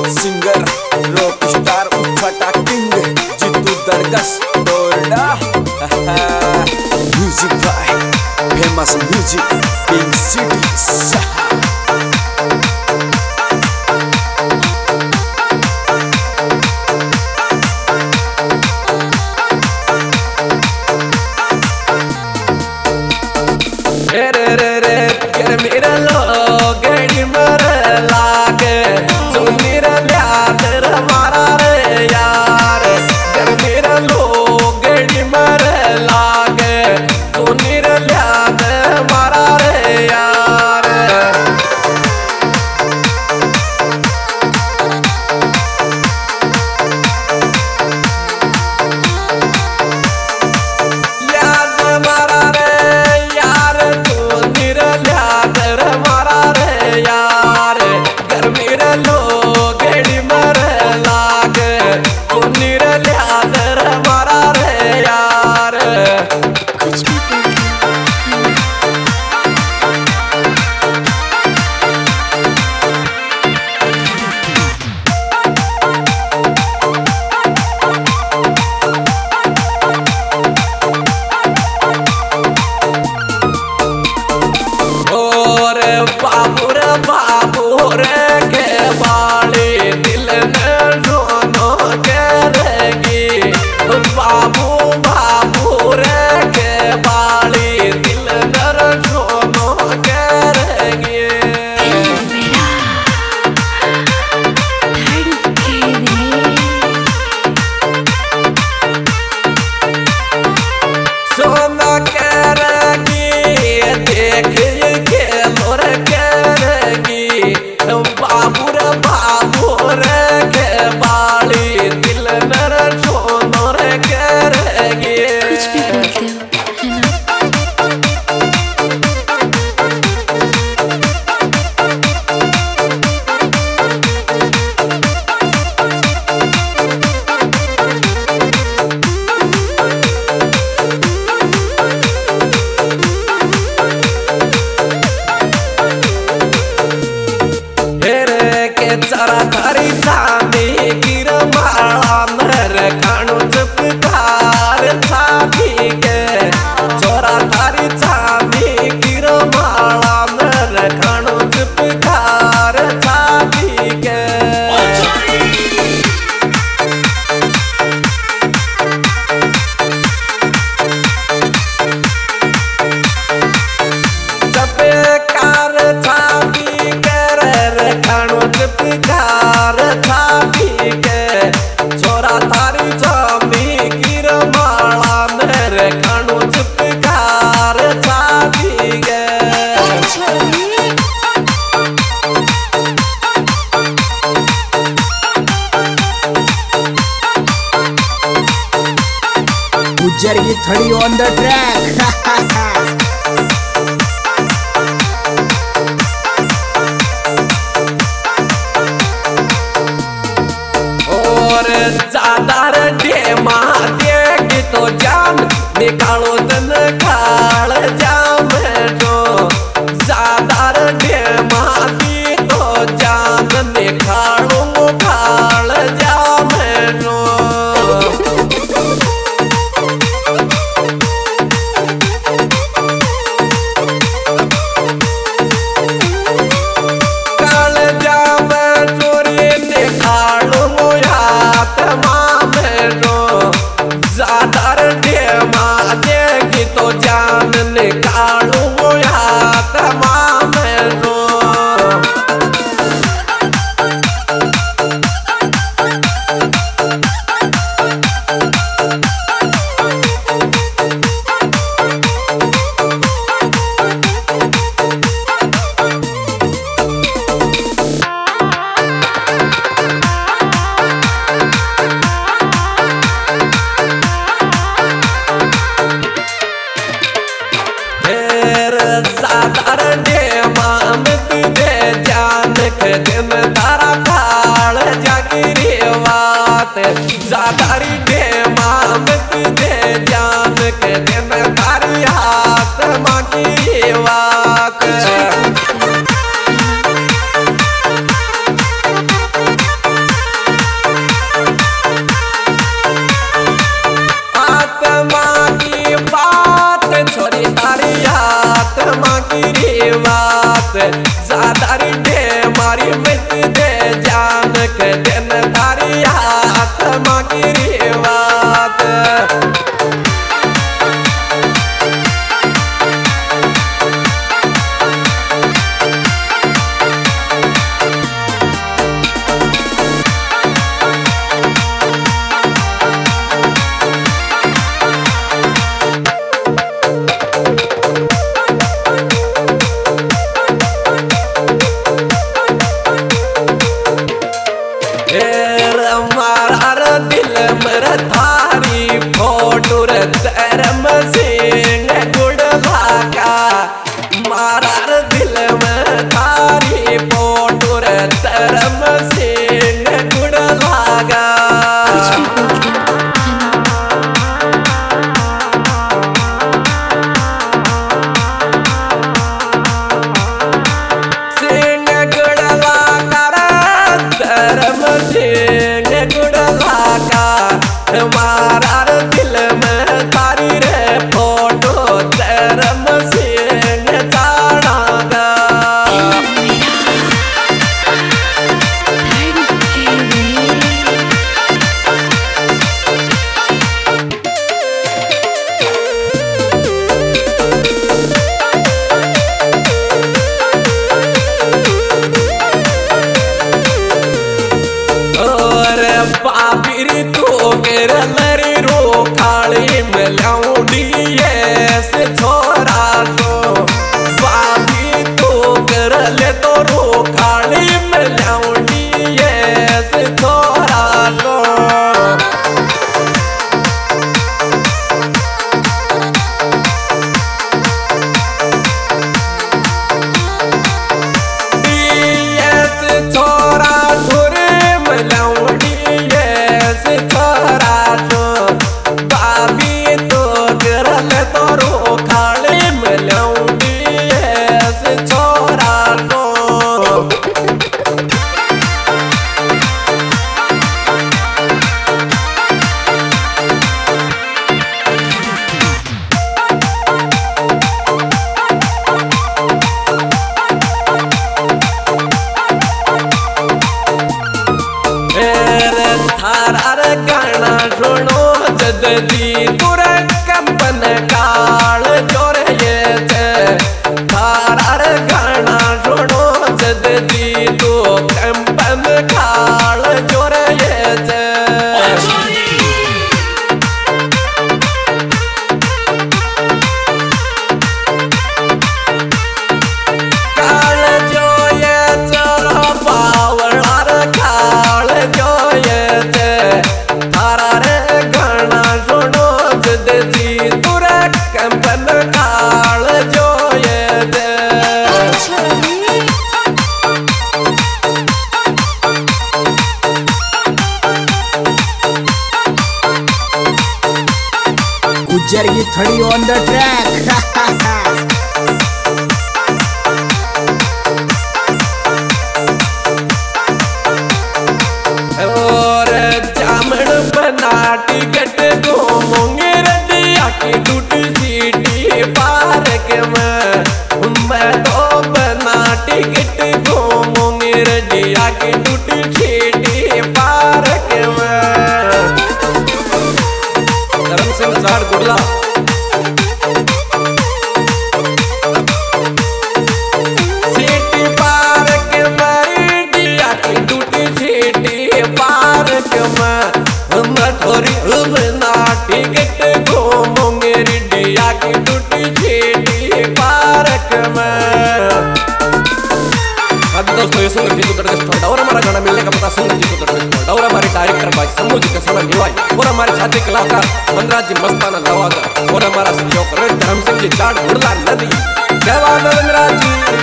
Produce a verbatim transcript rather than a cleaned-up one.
Singer rock star उठफटा king Jitu दरगस डोरडा music by famous music pink city. जरा थारी चांदी गिर माला नर खाणू चुपकार छाती के जरा थारी चांदी गिर माला नर खाणू चुपकार छाती के चपकार छाती के खाणू चुपकार छाती के छोरा थारी चांदी गिर माला मेरे खाणू चुपकार छाती के गुज्जर की थड़ी ऑन द ट्रैक। ज्यादा डेमा देगी तो जान निकालो दिन खाल जाम जो ज्यादा डेमा दी तो जान निकालो खाल जाम जो काल जाम चोरी निकालो ज्यादा डेमा देगी तो मारी मिट दे जान के दिन तारी हाथ मांगी बात थारी फोटो धर्म सिंह गुड़ भागा मारा दिल में थारी फोटो धर्म सिंह गुड़ भागा सिंह गुड़ भागा धर्म सिंह गुड़ भागा हमारा दिल में तारी रे फोटो धर्म सिंह जानागा और बाबिर तो केर लरी रो खाली में लाउडी ऐसे छोरा तो बाबी तो कर ले तो रो खाली में लाउडी ऐसे छोरा तो छोरा छोरे में लाउडी ऐसे छोरा तो बाबी तो कर ले तो रो खाली में लाउडी ऐसे छोरा तो थारार गाना सुनो जदी तुरे कंपन काल जोर ये थारार गाना सुनो जदी तो कंपन काल जोर ये काल जो ये चलो पावलार काल जो ये कंपन काल जो ये दे गुज्जर की थड़ी ऑन द ट्रैक और जामन बना टिकट घूमोंगे रदिया की टूटी सीटी पार्क में मैं तो बना टिकट घूमोंगे रदिया की टूटी सीटी पार्क में धर्म सिंह झाड़ गुड़ला सीटी पार्क में इंडिया की टूटी सीटी पार्क में थोड़ी बना टिकट घूमोंगे इंडिया की टूटी सीटी पार्क में। अब दोस्तों ये सुंदर जी को दर्शक और हमारा गाना मिलने का पता सुंदर जी को दर्शक और हमारे डायरेक्टर भाई समूह जी का समय निभाई और हमारे साथी कलाकार मनराज जी मस्ताना लवागा और हमारा सहयोग धर्म सिंह जी चाट गुड़ला नदी जय बाबा मनराज जी।